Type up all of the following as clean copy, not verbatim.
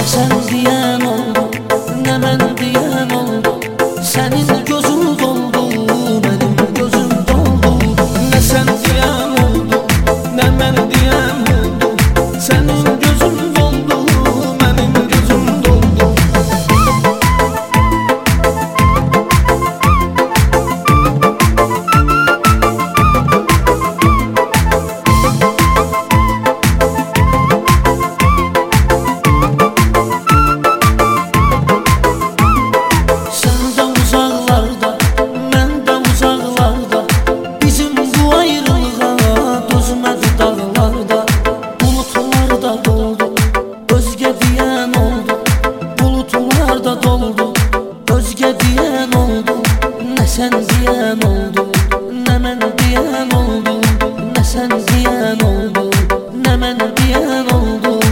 sen diyen oldu, ne ben diyen oldu. Senin gözün doldu, benim gözüm doldu. Ne sen diyen oldu, ne ben diyen oldu. Senin gözün doldu, benim gözüm doldu. Sen diyen oldu, ne ben diyen oldu. Ne sen diyen oldu, ne ben diyen oldu.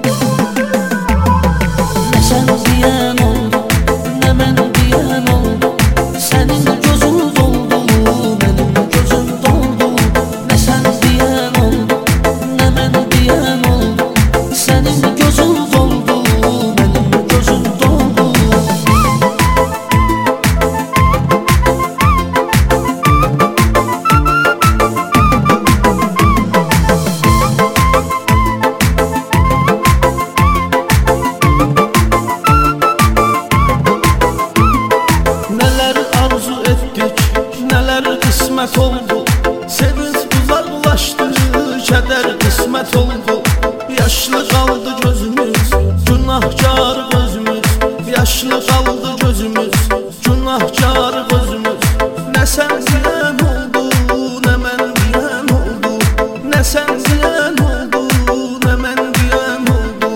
Ne sen diyen oldu, ne ben diyen oldu. Senin gözün doldu, benim gözüm doldu. Ne sen diyen oldu, ne ben diyen oldu. Senin gözün doldu, benim gözüm doldu. Kısmet oldu, sevinç uzaklaştı, keder kısmet oldu. Yaşlı kaldı gözümüz, günahkar gözümüz. Yaşlı kaldı gözümüz, günahkar gözümüz. Ne sen diyen oldu, ne ben diyen oldu. Ne sen diyen oldu, ne ben diyen oldu.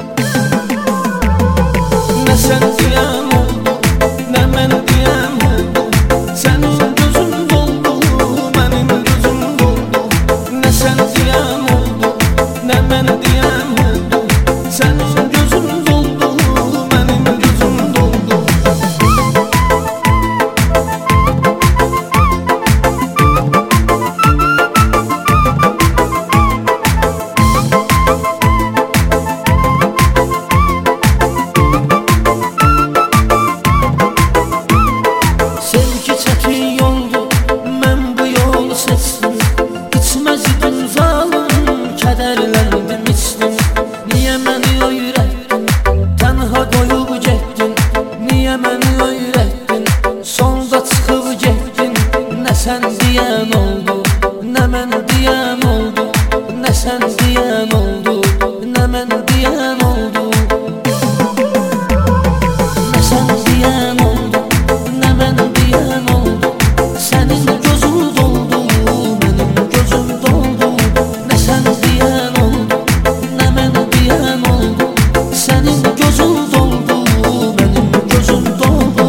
Ne sen diyen oldu, ne ben diyen oldu. Senin gözün doldu, benim gözüm doldu. Ne sen diyen oldu, ne ben diyen oldu. Senin gözün doldu, benim gözüm doldu. Sevgi çetin yoldu, ben bu yolu seçtim. İçmezdim zalim, kederlendim içtim. Niye beni öğrettin, tenha koyup gettin. Niye beni öğrettin, sonda çıkıp gettin. Ne sen diyen oldu, ne ben diyen oldu. Ne sen diyen oldu, ne ben diyen oldu. Ne sen diyen oldu, ne ben diyen oldu. Senin gözün doldu, benim gözüm doldu. Ne sen diyen oldu, ne ben diyen oldu. Senin gözün doldu, benim gözüm doldu.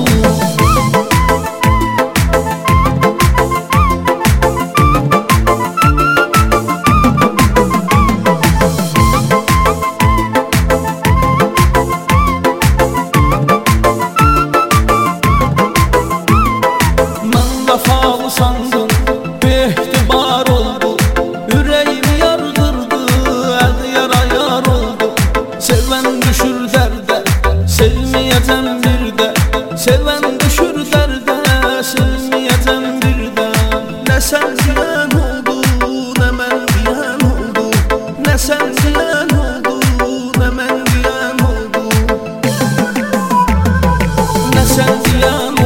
Vefalı sandım, behtibar oldu. Yüreğimi yardırdı, el yara yar oldu. Seven düşür derde, sevmeyeceğim bir de. Seven düşür derde, sevmeyeceğim bir de. Ne sen diyen oldu, ne ben diyen oldu. Ne sen diyen oldu, ne ben diyen oldu. Ne sen diyen